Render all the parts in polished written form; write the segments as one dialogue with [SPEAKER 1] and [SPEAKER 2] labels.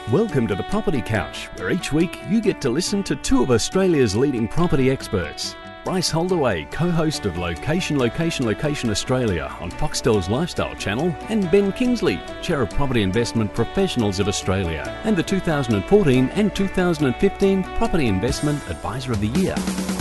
[SPEAKER 1] Welcome to the Property Couch, where each week you get to listen to two of Australia's leading property experts. Bryce Holdaway, co-host of Location Australia on Foxtel's Lifestyle Channel, and Ben Kingsley, Chair of Property Investment Professionals of Australia, and the 2014 and 2015 Property Investment Advisor of the Year.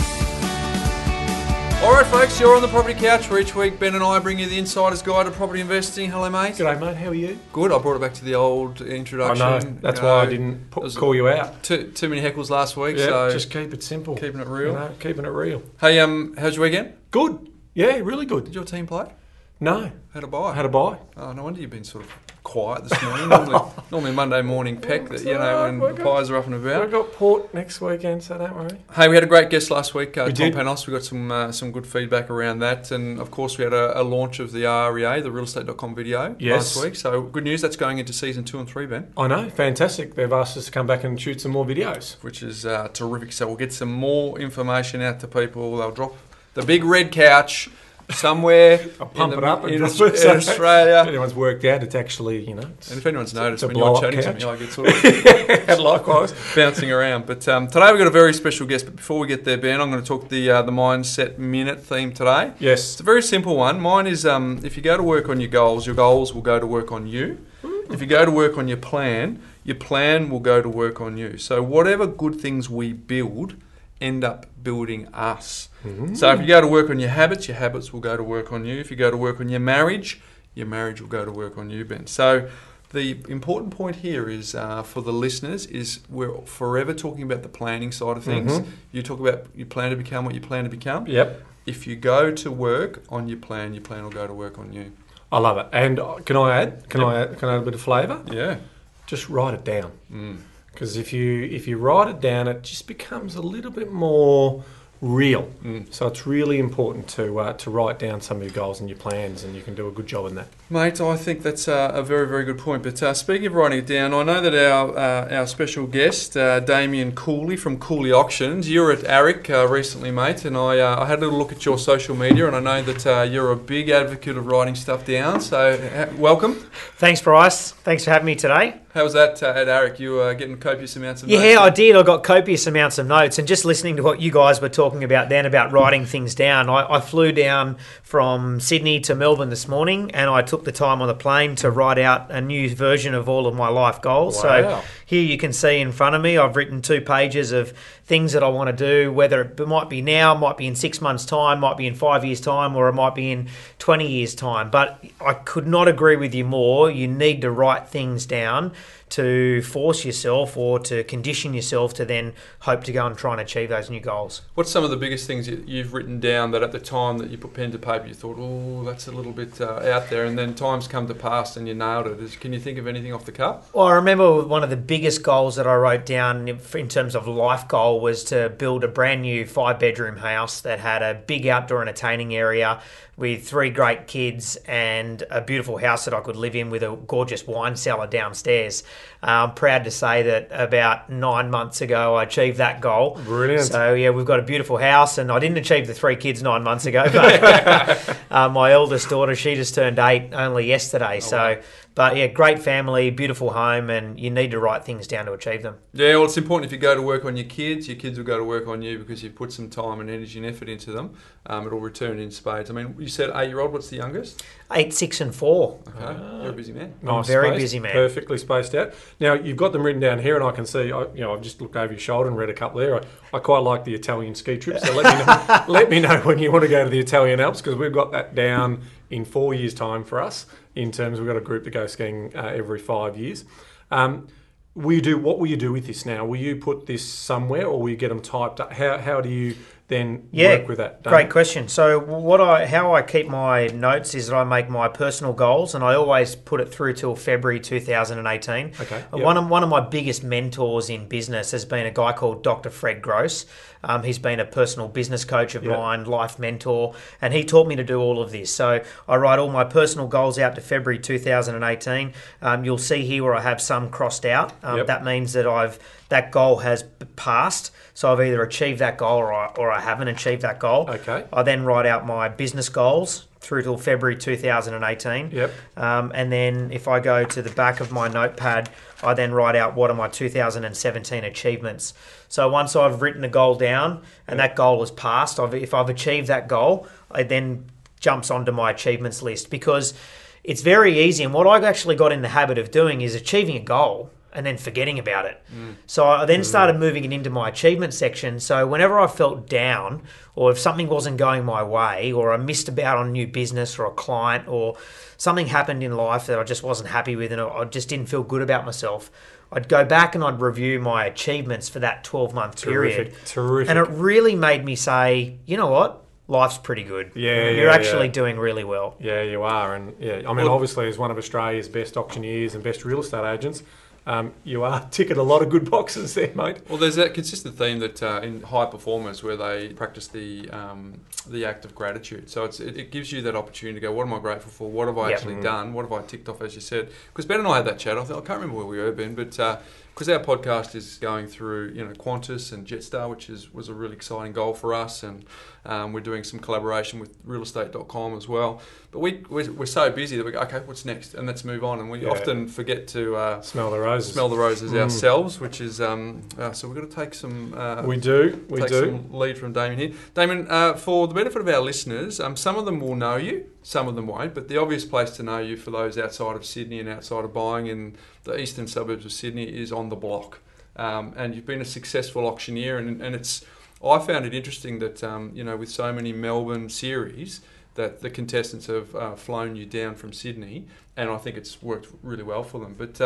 [SPEAKER 2] All right, folks, you're on the Property Couch, where each week Ben and I bring you the insider's guide to property investing. Hello, mate.
[SPEAKER 3] G'day, mate. How are you?
[SPEAKER 2] Good. I brought it back to the old introduction.
[SPEAKER 3] I know. That's why I didn't call you out.
[SPEAKER 2] Too many heckles last week,
[SPEAKER 3] Yeah,
[SPEAKER 2] so
[SPEAKER 3] just keep it simple.
[SPEAKER 2] keeping it real.
[SPEAKER 3] You know, keeping it real.
[SPEAKER 2] Hey, how's your weekend?
[SPEAKER 3] Good. Yeah, really good.
[SPEAKER 2] Did your team play?
[SPEAKER 3] No.
[SPEAKER 2] Had a bye.
[SPEAKER 3] Had a bye.
[SPEAKER 2] Oh, no wonder you've been sort of quiet this morning. Normally Monday morning peck that, when the pies are up and about.
[SPEAKER 3] We've got Port next weekend, so don't worry.
[SPEAKER 2] Hey, we had a great guest last week, Tom
[SPEAKER 3] did.
[SPEAKER 2] Panos. We got some good feedback around that, and of course we had a launch of the REA, the realestate.com video last week. So good news, that's going into season 2 and 3, Ben.
[SPEAKER 3] I know, fantastic. They've asked us to come back and shoot some more videos,
[SPEAKER 2] Which is terrific. So we'll get some more information out to people. They'll drop the big red couch somewhere
[SPEAKER 3] I'll pump it up and
[SPEAKER 2] in
[SPEAKER 3] drop it.
[SPEAKER 2] Australia.
[SPEAKER 3] If anyone's worked out, it's actually,
[SPEAKER 2] And if anyone's noticed,
[SPEAKER 3] a
[SPEAKER 2] when you're
[SPEAKER 3] blow-up
[SPEAKER 2] chatting to
[SPEAKER 3] couch.
[SPEAKER 2] me, like it's sort of
[SPEAKER 3] and likewise.
[SPEAKER 2] bouncing around. But today we've got a very special guest. But before we get there, Ben, I'm going to talk the Mindset Minute theme today.
[SPEAKER 3] Yes.
[SPEAKER 2] It's a very simple one. Mine is if you go to work on your goals will go to work on you. If you go to work on your plan will go to work on you. So whatever good things we build end up building us. So if you go to work on your habits will go to work on you. If you go to work on your marriage will go to work on you, Ben. So the important point here is for the listeners is we're forever talking about the planning side of things. You talk about you plan to become what you plan to become.
[SPEAKER 3] Yep.
[SPEAKER 2] If you go to work on your plan will go to work on you.
[SPEAKER 3] I love it. And can I add? Can I add a bit of flavour?
[SPEAKER 2] Yeah.
[SPEAKER 3] Just write it down. Because if you write it down, it just becomes a little bit more real. So it's really important to write down some of your goals and your plans, and you can do a good job in that.
[SPEAKER 2] Mate, I think that's a very, very good point. But speaking of writing it down, I know that our special guest, Damien Cooley from Cooley Auctions, you were at ARIC recently, mate, and I had a little look at your social media, and I know that you're a big advocate of writing stuff down. So welcome.
[SPEAKER 4] Thanks, Bryce. Thanks for having me today.
[SPEAKER 2] How was that at ARIC? You were getting copious amounts of notes?
[SPEAKER 4] Yeah, I did. I got copious amounts of notes. And just listening to what you guys were talking about then about writing things down, I flew down from Sydney to Melbourne this morning, and I took the time on the plane to write out a new version of all of my life goals.
[SPEAKER 3] Wow.
[SPEAKER 4] So here you can see in front of me, I've written 2 pages of things that I want to do, whether it might be now, might be in 6 months' time, might be in 5 years' time, or it might be in 20 years' time. But I could not agree with you more. You need to write things down to force yourself or to condition yourself to then hope to go and try and achieve those new goals.
[SPEAKER 2] What's some of the biggest things you've written down that at the time that you put pen to paper you thought, oh, that's a little bit out there, and then time's come to pass and you nailed it? Can you think of anything off the cuff?
[SPEAKER 4] Well, I remember one of the biggest goals that I wrote down in terms of life goal was to build a brand new 5-bedroom house that had a big outdoor entertaining area with 3 great kids and a beautiful house that I could live in with a gorgeous wine cellar downstairs. I'm proud to say that about 9 months ago I achieved that goal.
[SPEAKER 3] Brilliant.
[SPEAKER 4] So yeah, we've got a beautiful house, and I didn't achieve the 3 kids 9 months ago, but my eldest daughter, she just turned 8 only yesterday. But yeah, great family, beautiful home, and you need to write things down to achieve them.
[SPEAKER 2] Yeah, well, it's important if you go to work on your kids will go to work on you because you've put some time and energy and effort into them. It'll return in spades. I mean, you said 8-year-old, what's the youngest?
[SPEAKER 4] 8, 6 and 4.
[SPEAKER 2] Okay, you're a busy man.
[SPEAKER 3] Nice,
[SPEAKER 4] Very
[SPEAKER 3] spaced,
[SPEAKER 4] busy man.
[SPEAKER 3] Perfectly spaced out. Now you've got them written down here, and I can see. I've just looked over your shoulder and read a couple there. I quite like the Italian ski trip. So let me know when you want to go to the Italian Alps, because we've got that down in 4 years' time for us. In terms, we've got a group that goes skiing every 5 years. What will you do with this now? Will you put this somewhere, or will you get them typed up? How do you then work with that?
[SPEAKER 4] Great question. So how I keep my notes is that I make my personal goals, and I always put it through till February 2018.
[SPEAKER 3] Okay. Yep.
[SPEAKER 4] One of my biggest mentors in business has been a guy called Dr. Fred Gross. He's been a personal business coach of mine, life mentor, and he taught me to do all of this. So I write all my personal goals out to February 2018. You'll see here where I have some crossed out. That means that that goal has passed. So I've either achieved that goal or I haven't achieved that goal.
[SPEAKER 3] Okay.
[SPEAKER 4] I then write out my business goals through till February 2018.
[SPEAKER 3] Yep.
[SPEAKER 4] And then if I go to the back of my notepad, I then write out what are my 2017 achievements. So once I've written a goal down and that goal is passed, if I've achieved that goal, it then jumps onto my achievements list, because it's very easy. And what I actually got in the habit of doing is achieving a goal and then forgetting about it. So I then started moving it into my achievement section. So whenever I felt down, or if something wasn't going my way, or I missed out on new business or a client, or something happened in life that I just wasn't happy with and I just didn't feel good about myself, I'd go back and I'd review my achievements for that 12-month period.
[SPEAKER 3] Terrific.
[SPEAKER 4] And it really made me say, you know what? Life's pretty good. You're actually doing really well.
[SPEAKER 3] Yeah, you are. And I mean, obviously, as one of Australia's best auctioneers and best real estate agents, you are ticking a lot of good boxes there, mate.
[SPEAKER 2] Well, there's that consistent theme that in high performers where they practice the act of gratitude. So it gives you that opportunity to go, what am I grateful for? What have I actually done? What have I ticked off, as you said? Because Ben and I had that chat. I can't remember where we were, Ben, but because our podcast is going through, Qantas and Jetstar, which was a really exciting goal for us, and we're doing some collaboration with realestate.com as well. But we're so busy that we go, okay, what's next? And let's move on. And we often forget to
[SPEAKER 3] smell the roses
[SPEAKER 2] ourselves, which is so we've got to take some.
[SPEAKER 3] We do.
[SPEAKER 2] Some lead from Damien here. Damien, for the benefit of our listeners, some of them will know you, some of them won't. But the obvious place to know you for those outside of Sydney and outside of buying in the eastern suburbs of Sydney is On The Block, and you've been a successful auctioneer, and it's. I found it interesting that with so many Melbourne series, that the contestants have flown you down from Sydney, and I think it's worked really well for them. But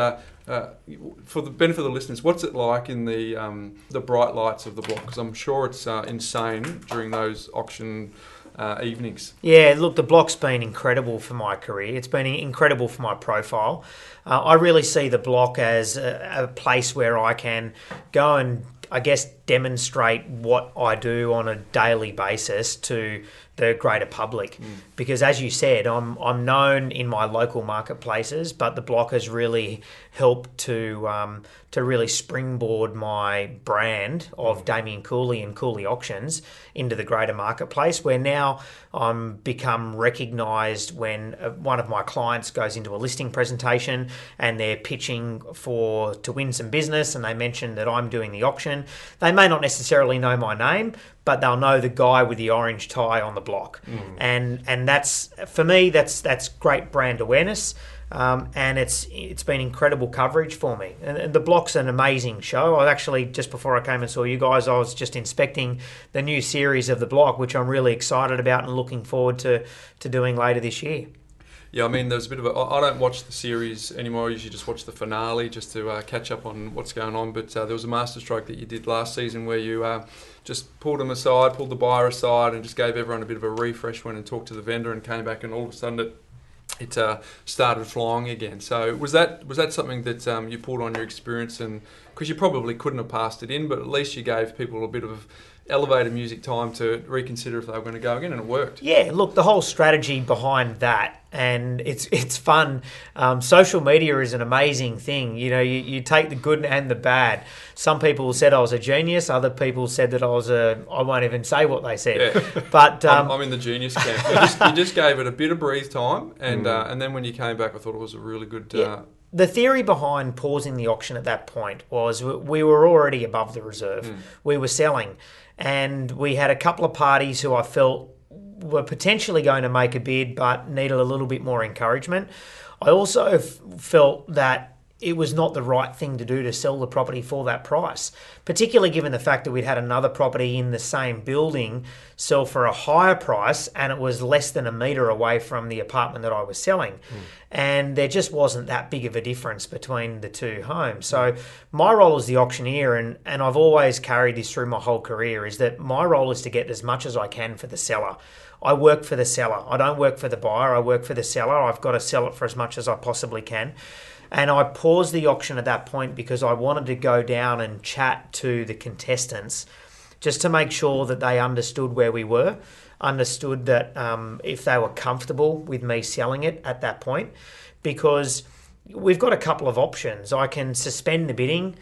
[SPEAKER 2] for the benefit of the listeners, what's it like in the bright lights of the block? Because I'm sure it's insane during those auction evenings.
[SPEAKER 4] Yeah, look, the block's been incredible for my career. It's been incredible for my profile. I really see the block as a place where I can go and, I guess, demonstrate what I do on a daily basis to the greater public. Because as you said, I'm known in my local marketplaces, but the block has really helped to really springboard my brand of Damien Cooley and Cooley Auctions into the greater marketplace, where now I'm become recognised when one of my clients goes into a listing presentation and they're pitching to win some business, and they mention that I'm doing the auction. They may not necessarily know my name, but they'll know the guy with the orange tie on the block. And that's, for me, that's great brand awareness. And it's been incredible coverage for me. And the block's an amazing show. I actually, just before I came and saw you guys, I was just inspecting the new series of the block, which I'm really excited about and looking forward to doing later this year.
[SPEAKER 2] Yeah, I mean, there's a bit of I don't watch the series anymore. I usually just watch the finale just to catch up on what's going on. But there was a masterstroke that you did last season where you just pulled the buyer aside and just gave everyone a bit of a refresh, went and talked to the vendor and came back, and all of a sudden it started flying again. So was that something that you pulled on your experience, and because you probably couldn't have passed it in, but at least you gave people a bit of elevator music time to reconsider if they were going to go again, and it worked.
[SPEAKER 4] Yeah, look, the whole strategy behind that, and it's fun. Social media is an amazing thing. You take the good and the bad. Some people said I was a genius. Other people said that I won't even say what they said.
[SPEAKER 2] Yeah.
[SPEAKER 4] But
[SPEAKER 2] I'm in the genius camp. You just gave it a bit of breathe time, and then when you came back, I thought it was a really good.
[SPEAKER 4] The theory behind pausing the auction at that point was we were already above the reserve. We were selling, and we had a couple of parties who I felt were potentially going to make a bid but needed a little bit more encouragement. I also felt that it was not the right thing to do to sell the property for that price, particularly given the fact that we'd had another property in the same building sell for a higher price, and it was less than a metre away from the apartment that I was selling. And there just wasn't that big of a difference between the two homes. So my role as the auctioneer, and I've always carried this through my whole career, is that my role is to get as much as I can for the seller. I work for the seller. I don't work for the buyer. I work for the seller. I've got to sell it for as much as I possibly can. And I paused the auction at that point because I wanted to go down and chat to the contestants just to make sure that they understood where we were, understood that if they were comfortable with me selling it at that point, because we've got a couple of options. I can suspend the bidding.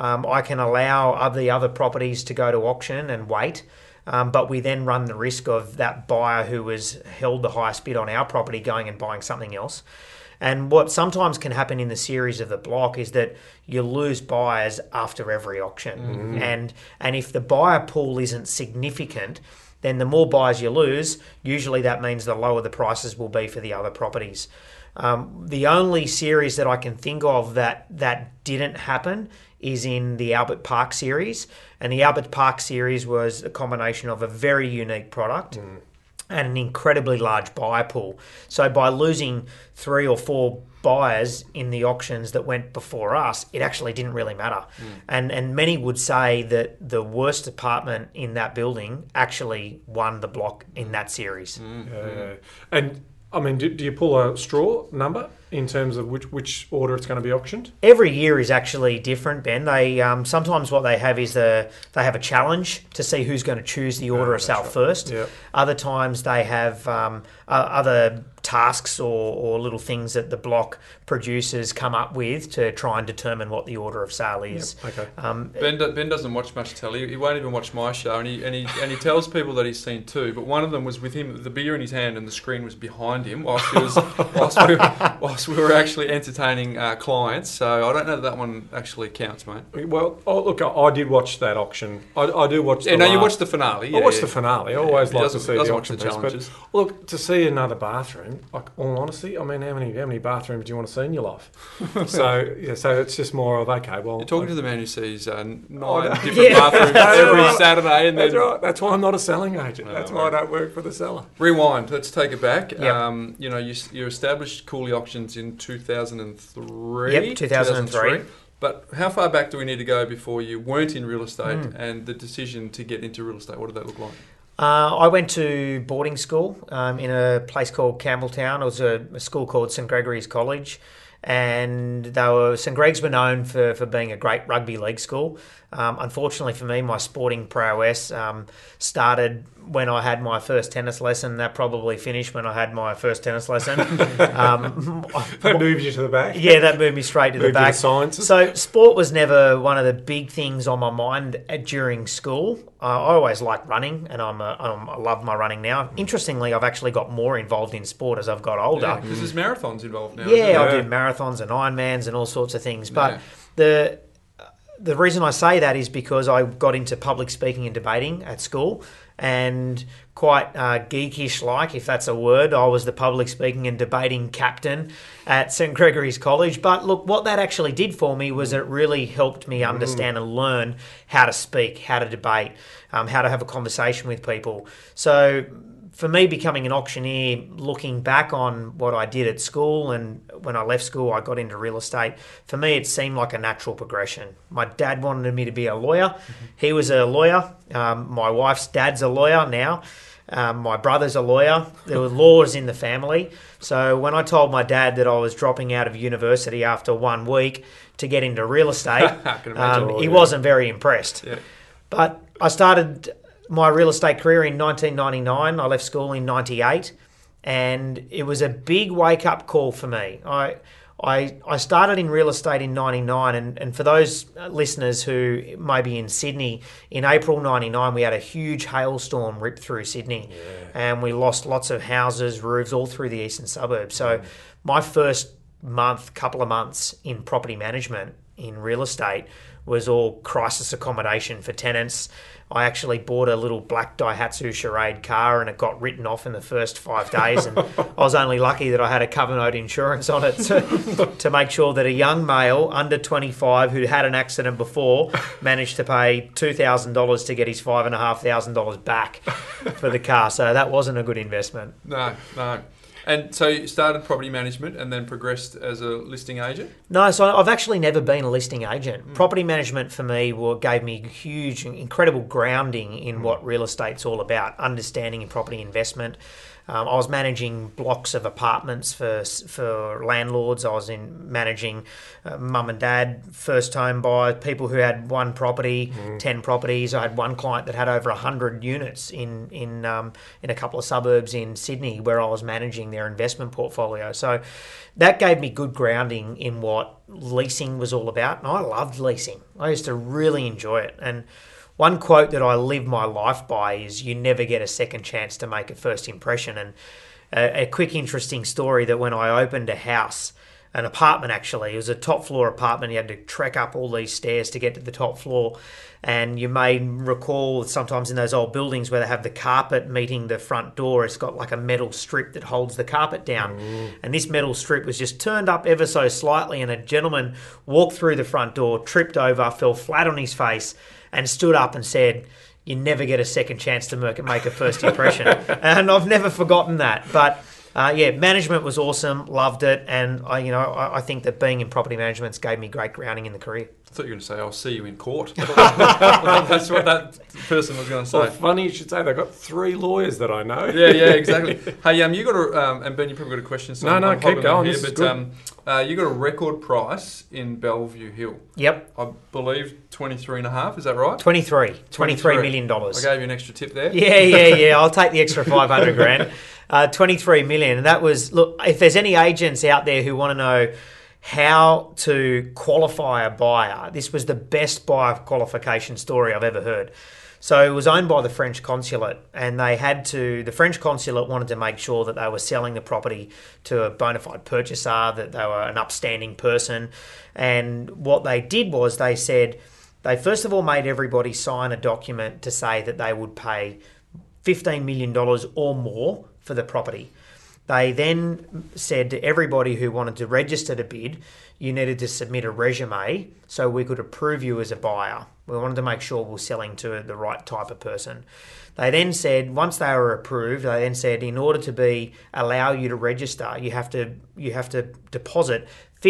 [SPEAKER 4] I can allow the other properties to go to auction and wait. But we then run the risk of that buyer who has held the highest bid on our property going and buying something else. And what sometimes can happen in the series of the block is that you lose buyers after every auction. And if the buyer pool isn't significant, then the more buyers you lose, usually that means the lower the prices will be for the other properties. The only series that I can think of that didn't happen is in the Albert Park series. And the Albert Park series was a combination of a very unique product and an incredibly large buyer pool. So by losing 3 or 4 buyers in the auctions that went before us, it actually didn't really matter. And many would say that the worst apartment in that building actually won the block in that series.
[SPEAKER 3] And I mean, do you pull a straw number in terms of which order it's going to be auctioned?
[SPEAKER 4] Every year is actually different, Ben. They sometimes what they have is they have a challenge to see who's going to choose the order of sale first.
[SPEAKER 3] Yep.
[SPEAKER 4] Other times they have other tasks or little things that the block producers come up with to try and determine what the order of sale is.
[SPEAKER 3] Okay.
[SPEAKER 2] Ben doesn't watch much telly. He won't even watch my show, and he tells people that he's seen 2. But one of them was with him, with the beer in his hand, and the screen was behind him whilst we were actually entertaining clients. So I don't know that one actually counts, mate.
[SPEAKER 3] Well, look, I did watch that auction. I do watch.
[SPEAKER 2] You watched the finale.
[SPEAKER 3] I watched the finale. I always like to see the
[SPEAKER 2] doesn't
[SPEAKER 3] auction
[SPEAKER 2] watch the
[SPEAKER 3] piece.
[SPEAKER 2] challenges.
[SPEAKER 3] But look, to see another bathroom, like all honesty, I mean, how many bathrooms do you want to see in your life? so it's just more of okay. Well,
[SPEAKER 2] You're talking to the man who sees 9 different
[SPEAKER 4] Yeah.
[SPEAKER 2] bathrooms every Saturday, and
[SPEAKER 3] that's
[SPEAKER 2] then
[SPEAKER 3] right. That's why I'm not a selling agent. That's why I don't work for the seller.
[SPEAKER 2] rewind. Let's take it back.
[SPEAKER 4] Yep.
[SPEAKER 2] You established Cooley Auctions in 2003.
[SPEAKER 4] Yep, 2003.
[SPEAKER 2] But how far back do we need to go before you weren't in real estate and the decision to get into real estate? What did that look like?
[SPEAKER 4] I went to boarding school in a place called Campbelltown. It was a school called St Gregory's College, and St Greg's were known for being a great rugby league school. Unfortunately for me, my sporting prowess started when I had my first tennis lesson. That probably finished when I had my first tennis lesson.
[SPEAKER 3] That moves you to the back.
[SPEAKER 4] Yeah, that moved me straight to the
[SPEAKER 3] Moved you to
[SPEAKER 4] back.
[SPEAKER 3] sciences.
[SPEAKER 4] So sport was never one of the big things on my mind during school. I always liked running, and I love my running now. Interestingly, I've actually got more involved in sport as I've got older.
[SPEAKER 2] Because there's marathons involved now.
[SPEAKER 4] Yeah, I
[SPEAKER 2] isn't
[SPEAKER 4] do marathons and Ironmans and all sorts of things. But the reason I say that is because I got into public speaking and debating at school, and quite geekish like, if that's a word, I was the public speaking and debating captain at St Gregory's College. But look, what that actually did for me was it really helped me understand and learn how to speak, how to debate, how to have a conversation with people. So for me, becoming an auctioneer, looking back on what I did at school and when I left school, I got into real estate. For me, it seemed like a natural progression. My dad wanted me to be a lawyer. He was a lawyer. My wife's dad's a lawyer now. My brother's a lawyer. There were laws in the family. So when I told my dad that I was dropping out of university after 1 week to get into real estate,
[SPEAKER 2] I can imagine.
[SPEAKER 4] he wasn't very impressed.
[SPEAKER 2] Yeah.
[SPEAKER 4] But I started my real estate career in 1999. I left school in 98, and it was a big wake-up call for me. I started in real estate in 99, and for those listeners who may be in Sydney, in April 99 we had a huge hailstorm rip through Sydney, and we lost lots of houses, roofs all through the eastern suburbs. So my first couple of months in property management in real estate was all crisis accommodation for tenants. I actually bought a little black Daihatsu Charade car, and it got written off in the first 5 days. And I was only lucky that I had a cover note insurance on it to make sure that a young male under 25 who had an accident before managed to pay $2,000 to get his $5,500 back for the car. So that wasn't a good investment.
[SPEAKER 2] No. And so you started property management and then progressed as a listing agent?
[SPEAKER 4] No, so I've actually never been a listing agent. Property management for me gave me huge, incredible grounding in what real estate's all about, understanding in property investment. I was managing blocks of apartments for landlords. I was managing mum and dad, first home buyers, people who had one property, 10 properties. I had one client that had over 100 units in a couple of suburbs in Sydney where I was managing their investment portfolio. So that gave me good grounding in what leasing was all about. And I loved leasing. I used to really enjoy it. And one quote that I live my life by is, you never get a second chance to make a first impression. a quick interesting story that when I opened a house, an apartment actually, it was a top floor apartment. You had to trek up all these stairs to get to the top floor. And you may recall sometimes in those old buildings where they have the carpet meeting the front door, it's got like a metal strip that holds the carpet down. And this metal strip was just turned up ever so slightly, and a gentleman walked through the front door, tripped over, fell flat on his face, and stood up and said, "You never get a second chance to make a first impression." And I've never forgotten that. But management was awesome, loved it, and I think that being in property management gave me great grounding in the career.
[SPEAKER 2] I thought you were going to say, "I'll see you in court." That's what that person was going to say.
[SPEAKER 3] Well, funny you should say. They've got 3 lawyers that I know.
[SPEAKER 2] Yeah, exactly. Hey, you got a and Ben, you probably got a question. So
[SPEAKER 3] No, keep going.
[SPEAKER 2] Here,
[SPEAKER 3] this is
[SPEAKER 2] but
[SPEAKER 3] good.
[SPEAKER 2] you got a record price in Bellevue Hill.
[SPEAKER 4] Yep.
[SPEAKER 2] I believe 23.5. Is that right?
[SPEAKER 4] $23 million.
[SPEAKER 2] I gave you an extra tip there.
[SPEAKER 4] Yeah. I'll take the extra 500 grand. 23 million. And that was, look, if there's any agents out there who want to know how to qualify a buyer, this was the best buyer qualification story I've ever heard. So it was owned by the French consulate, and the French consulate wanted to make sure that they were selling the property to a bona fide purchaser, that they were an upstanding person. And what they did was they said, they first of all made everybody sign a document to say that they would pay $15 million or more for the property. They then said to everybody who wanted to register to bid, you needed to submit a resume so we could approve you as a buyer. We wanted to make sure we're selling to the right type of person. They then said, once they were approved, they then said, in order to allow you to register, you have to deposit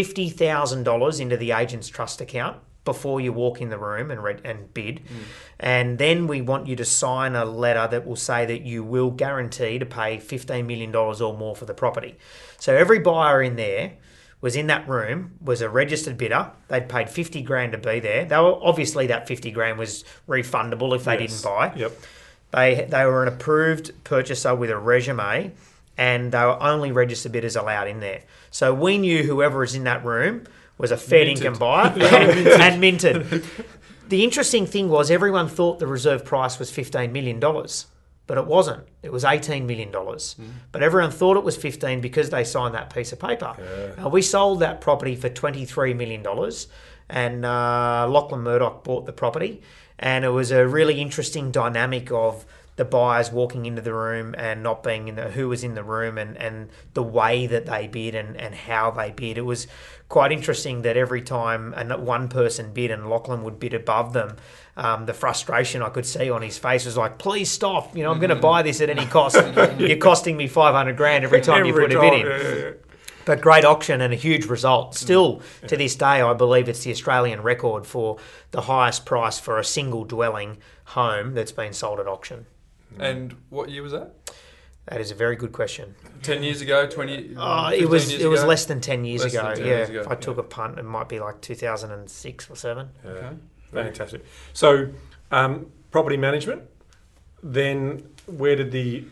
[SPEAKER 4] $50,000 into the agent's trust account before you walk in the room and bid. And then we want you to sign a letter that will say that you will guarantee to pay $15 million or more for the property. So every buyer in there was in that room, was a registered bidder. They'd paid 50 grand to be there. They were, obviously that 50 grand was refundable if they didn't buy.
[SPEAKER 3] Yep.
[SPEAKER 4] They were an approved purchaser with a resume, and they were only registered bidders allowed in there. So we knew whoever was in that room was a fair income buyer and minted. The interesting thing was everyone thought the reserve price was $15 million, but it wasn't. It was $18 million. But everyone thought it was 15 because they signed that piece of paper. We sold that property for $23 million, and Lachlan Murdoch bought the property. And it was a really interesting dynamic of the buyers walking into the room and not being who was in the room and the way that they bid and how they bid. It was quite interesting that every time one person bid and Lachlan would bid above them, the frustration I could see on his face was like, please stop, I'm going to buy this at any cost. You're costing me 500 grand every time you put a bid in.
[SPEAKER 3] Yeah.
[SPEAKER 4] But great auction and a huge result. Still, to this day, I believe it's the Australian record for the highest price for a single dwelling home that's been sold at auction.
[SPEAKER 2] And what year was that?
[SPEAKER 4] That is a very good question.
[SPEAKER 2] 10 years ago, 20?
[SPEAKER 4] It was less than 10 years
[SPEAKER 2] Less
[SPEAKER 4] ago.
[SPEAKER 2] than 10
[SPEAKER 4] Yeah,
[SPEAKER 2] years ago,
[SPEAKER 4] if I took a punt, it might be like 2006 or 7.
[SPEAKER 2] Okay.
[SPEAKER 3] Fantastic. So, property management. Then, where did the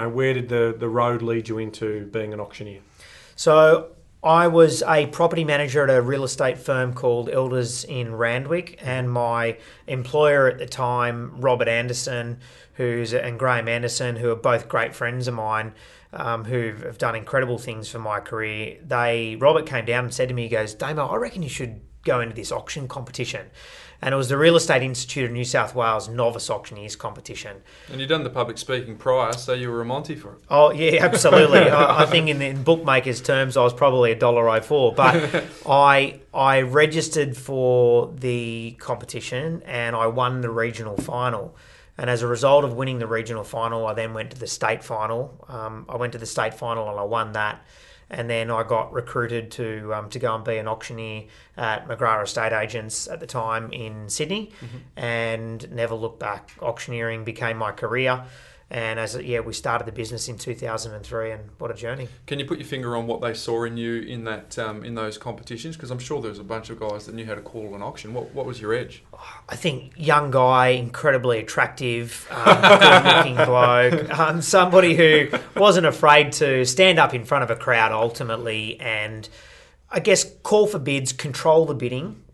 [SPEAKER 3] road lead you into being an auctioneer?
[SPEAKER 4] So I was a property manager at a real estate firm called Elders in Randwick, and my employer at the time, Robert Anderson, and Graham Anderson, who are both great friends of mine, who have done incredible things for my career. Robert came down and said to me, he goes, "Damo, I reckon you should go into this auction competition." And it was the Real Estate Institute of New South Wales Novice Auctioneers competition.
[SPEAKER 2] And you'd done the public speaking prior, so you were a Monty for it.
[SPEAKER 4] Oh, yeah, absolutely. I think in bookmakers' terms, I was probably $1.04. But I registered for the competition and I won the regional final. And as a result of winning the regional final, I then went to the state final. I went to the state final and I won that. And then I got recruited to go and be an auctioneer at McGrath Estate Agents at the time in Sydney, and never looked back. Auctioneering became my career, and we started the business in 2003, and what a journey!
[SPEAKER 2] Can you put your finger on what they saw in you in that in those competitions? Because I'm sure there was a bunch of guys that knew how to call an auction. What was your edge?
[SPEAKER 4] I think young guy, incredibly attractive, good-looking bloke, somebody who wasn't afraid to stand up in front of a crowd ultimately and I guess call for bids, control the bidding,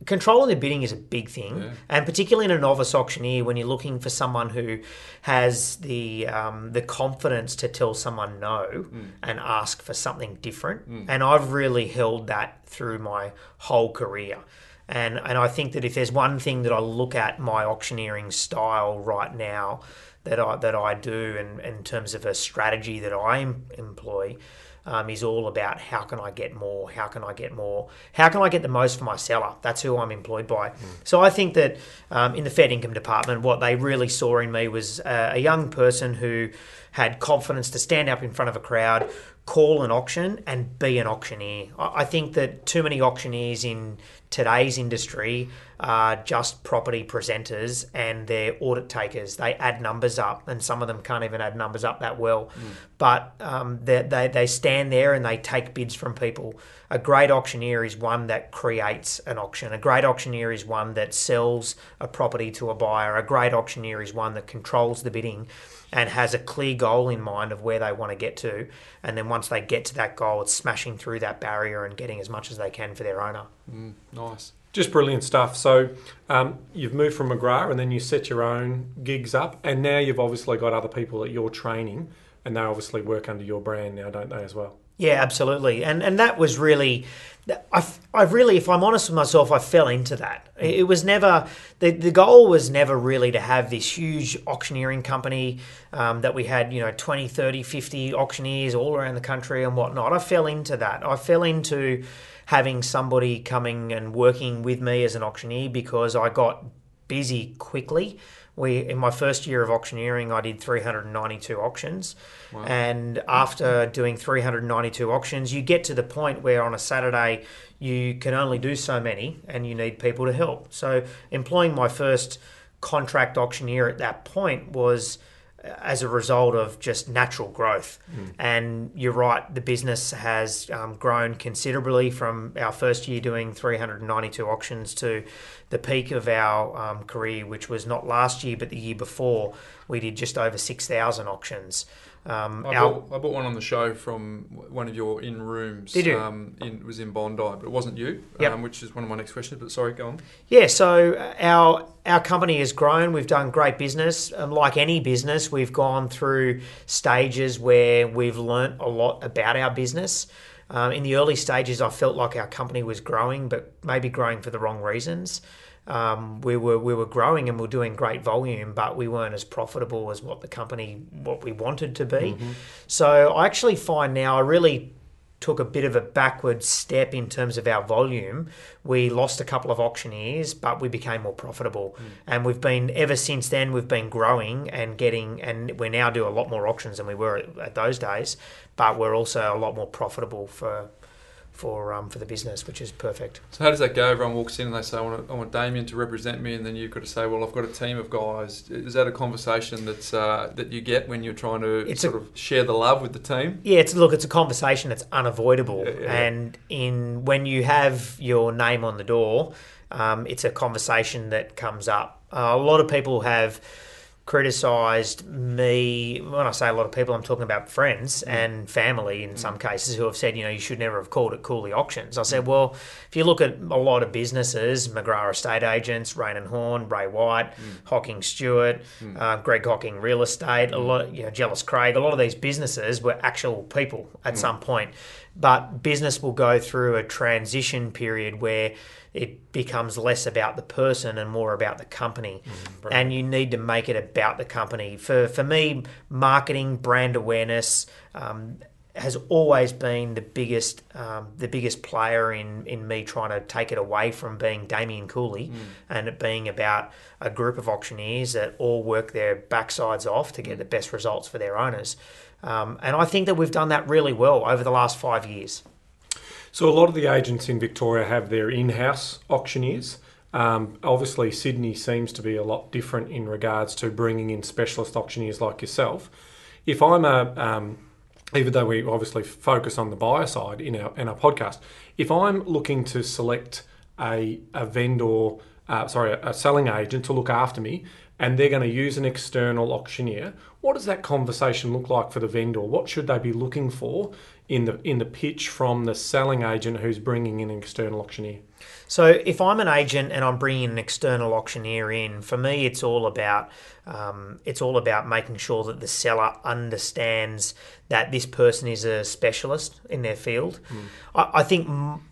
[SPEAKER 4] controlling the bidding is a big thing, and particularly in a novice auctioneer, when you're looking for someone who has the confidence to tell someone no and ask for something different. And I've really held that through my whole career. And I think that if there's one thing that I look at my auctioneering style right now that I do in terms of a strategy that I employ, is all about how can I get more? How can I get more? How can I get the most for my seller? That's who I'm employed by. So I think that in the Fed Income Department, what they really saw in me was a young person who had confidence to stand up in front of a crowd, call an auction and be an auctioneer. I think that too many auctioneers in today's industry are just property presenters and they're audit takers. They add numbers up, and some of them can't even add numbers up that well. But they stand there and they take bids from people. A great auctioneer is one that creates an auction. A great auctioneer is one that sells a property to a buyer. A great auctioneer is one that controls the bidding and has a clear goal in mind of where they want to get to. And then once they get to that goal, it's smashing through that barrier and getting as much as they can for their owner.
[SPEAKER 2] Nice.
[SPEAKER 3] Just brilliant stuff. So you've moved from McGrath and then you set your own gigs up, and now you've obviously got other people that you're training, and they obviously work under your brand now, don't they, as well?
[SPEAKER 4] Yeah, absolutely. And that was really, I really, if I'm honest with myself, I fell into that. It was never, the goal was never really to have this huge auctioneering company that we had, 20, 30, 50 auctioneers all around the country and whatnot. I fell into that. I fell into having somebody coming and working with me as an auctioneer because I got busy quickly. In my first year of auctioneering, I did 392 auctions. Wow. And after doing 392 auctions, you get to the point where on a Saturday, you can only do so many and you need people to help. So employing my first contract auctioneer at that point was as a result of just natural growth. And you're right, the business has grown considerably from our first year doing 392 auctions to the peak of our career, which was not last year but the year before. We did just over 6,000 auctions.
[SPEAKER 2] I bought one on the show from one of your in-rooms.
[SPEAKER 4] Did you?
[SPEAKER 2] It was in Bondi, but it wasn't you, which is one of my next questions. But sorry, go on.
[SPEAKER 4] Yeah, so our company has grown. We've done great business. Like any business, we've gone through stages where we've learnt a lot about our business. In the early stages, I felt like our company was growing, but maybe growing for the wrong reasons. We were growing and we were doing great volume, but we weren't as profitable as what we wanted to be. So I actually find now I really took a bit of a backward step in terms of our volume. We lost a couple of auctioneers, but we became more profitable. And ever since then, we've been growing and we now do a lot more auctions than we were at those days, but we're also a lot more profitable for the business, which is perfect.
[SPEAKER 2] So how does that go? Everyone walks in and they say, I want Damien to represent me, and then you've got to say, well, I've got a team of guys. Is that a conversation that you get when you're trying to share the love with the team?
[SPEAKER 4] Yeah, it's a conversation that's unavoidable. And when you have your name on the door, it's a conversation that comes up. A lot of people have criticised me. When I say a lot of people, I'm talking about friends and family in some cases who have said, you should never have called it Cooley Auctions. I said, well, if you look at a lot of businesses, McGrath Estate Agents, Rain and Horn, Ray White, Hocking Stewart, Greg Hocking Real Estate, a lot, Jealous Craig, a lot of these businesses were actual people at some point. But business will go through a transition period where it becomes less about the person and more about the company. And you need to make it about the company. For me, marketing, brand awareness has always been the biggest player in me trying to take it away from being Damien Cooley and it being about a group of auctioneers that all work their backsides off to get the best results for their owners. And I think that we've done that really well over the last 5 years.
[SPEAKER 3] So a lot of the agents in Victoria have their in-house auctioneers. Obviously, Sydney seems to be a lot different in regards to bringing in specialist auctioneers like yourself. If I'm even though we obviously focus on the buyer side in our podcast, if I'm looking to select a selling agent to look after me, and they're going to use an external auctioneer, what does that conversation look like for the vendor? What should they be looking for in the pitch from the selling agent who's bringing in an external auctioneer?
[SPEAKER 4] So if I'm an agent and I'm bringing an external auctioneer in, for me it's all about making sure that the seller understands that this person is a specialist in their field. I think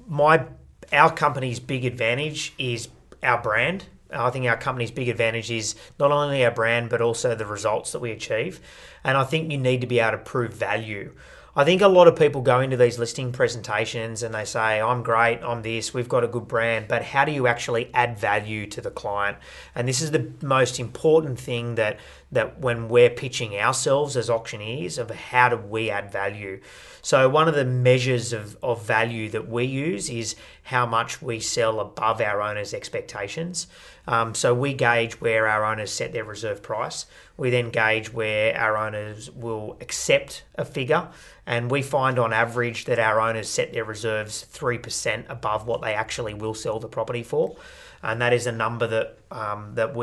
[SPEAKER 4] our company's big advantage is our brand. I think our company's big advantage is not only our brand but also the results that we achieve. And I think you need to be able to prove value. I think a lot of people go into these listing presentations and they say, I'm great, I'm this, we've got a good brand, but how do you actually add value to the client? And this is the most important thing that when we're pitching ourselves as auctioneers, of how do we add value. So one of the measures of value that we use is how much we sell above our owners' expectations. So we gauge where our owners set their reserve price. We then gauge where our owners will accept a figure. And we find on average that our owners set their reserves 3% above what they actually will sell the property for. And that is a number that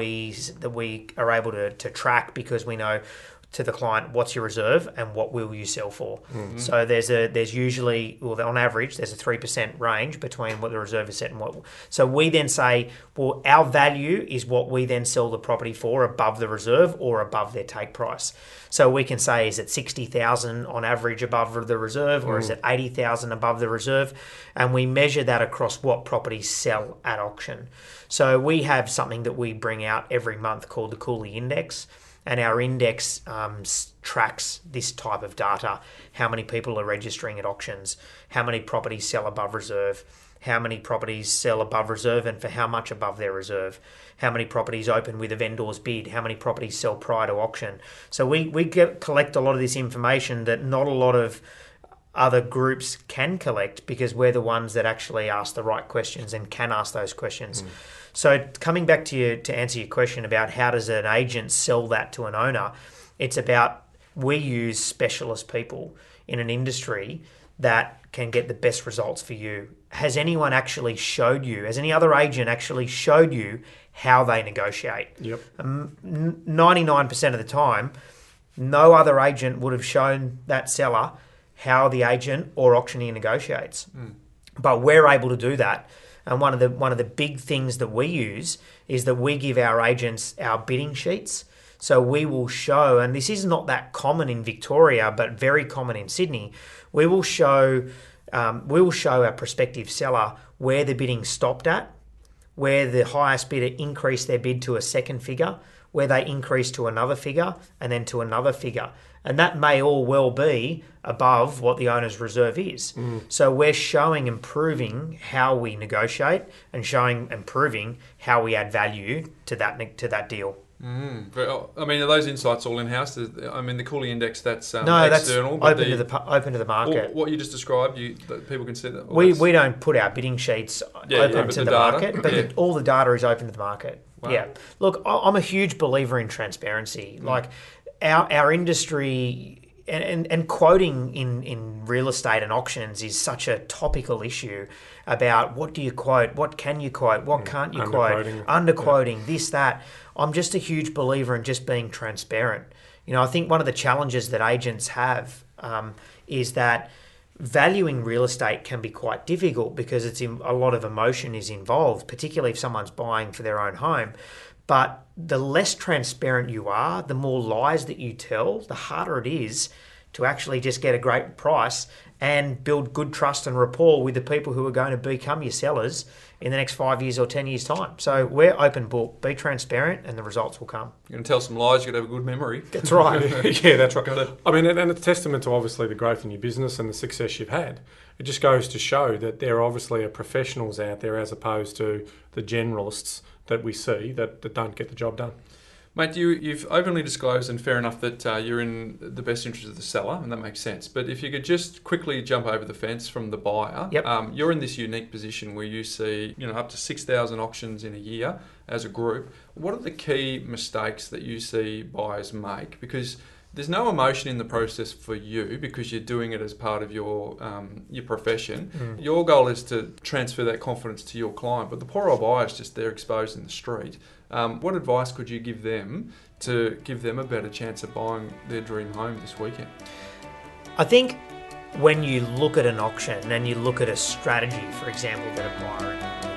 [SPEAKER 4] we are able to track, because we know to the client what's your reserve and what will you sell for. Mm-hmm. So there's usually, well, on average, there's a 3% range between what the reserve is set and what. So we then say, well, our value is what we then sell the property for above the reserve or above their take price. So we can say, is it 60,000 on average above the reserve, or is it 80,000 above the reserve? And we measure that across what properties sell at auction. So we have something that we bring out every month called the Cooley Index. And our index tracks this type of data: how many people are registering at auctions, how many properties sell above reserve, how many properties sell above reserve and for how much above their reserve, how many properties open with a vendor's bid, how many properties sell prior to auction. So we collect a lot of this information that not a lot of other groups can collect, because we're the ones that actually ask the right questions and can ask those questions. So coming back to answer your question about how does an agent sell that to an owner, it's about, we use specialist people in an industry that can get the best results for you. Has anyone actually showed you, has any other agent actually showed you how they negotiate?
[SPEAKER 3] Yep.
[SPEAKER 4] 99% of the time, no other agent would have shown that seller how the agent or auctioneer negotiates. But we're able to do that. And one of the big things that we use is that we give our agents our bidding sheets. So we will show, and this is not that common in Victoria, but very common in Sydney. We will show our prospective seller where the bidding stopped at, where the highest bidder increased their bid to a second figure, where they increased to another figure, and then to another figure. And that may all well be above what the owner's reserve is. So we're showing and proving how we negotiate, and showing and proving how we add value to that deal.
[SPEAKER 2] But, I mean, are those insights all in-house? I mean, the Cooley Index, that's
[SPEAKER 4] no,
[SPEAKER 2] external.
[SPEAKER 4] That's open to the market.
[SPEAKER 2] What you just described, that people can see that.
[SPEAKER 4] We don't put our bidding sheets open to the market, but all the data is open to the market. Wow. Yeah. Look, I'm a huge believer in transparency. Like our industry and quoting in real estate and auctions is such a topical issue about what do you quote, what can you quote, what can't you quote, underquoting, this, that. I'm just a huge believer in just being transparent. You know, I think one of the challenges that agents have is that valuing real estate can be quite difficult, because a lot of emotion is involved, particularly if someone's buying for their own home. But the less transparent you are, the more lies that you tell, the harder it is to actually just get a great price and build good trust and rapport with the people who are going to become your sellers in the next 5 years or 10 years' time. So we're open book, be transparent, and the results will come.
[SPEAKER 2] You're going to tell some lies, you've got to have a good memory.
[SPEAKER 4] That's right.
[SPEAKER 3] Yeah, that's right. I mean, and it's a testament to obviously the growth in your business and the success you've had. It just goes to show that there obviously are professionals out there, as opposed to the generalists that we see that don't get the job done.
[SPEAKER 2] Mate, you've openly disclosed, and fair enough, that you're in the best interest of the seller, and that makes sense. But if you could just quickly jump over the fence from the buyer, you're in this unique position where you see, up to 6,000 auctions in a year as a group. What are the key mistakes that you see buyers make? Because there's no emotion in the process for you, because you're doing it as part of your profession. Your goal is to transfer that confidence to your client, but the poor old buyer is just there exposed in the street. What advice could you give them to give them a better chance of buying their dream home this weekend?
[SPEAKER 4] I think when you look at an auction and you look at a strategy, for example, that a buyer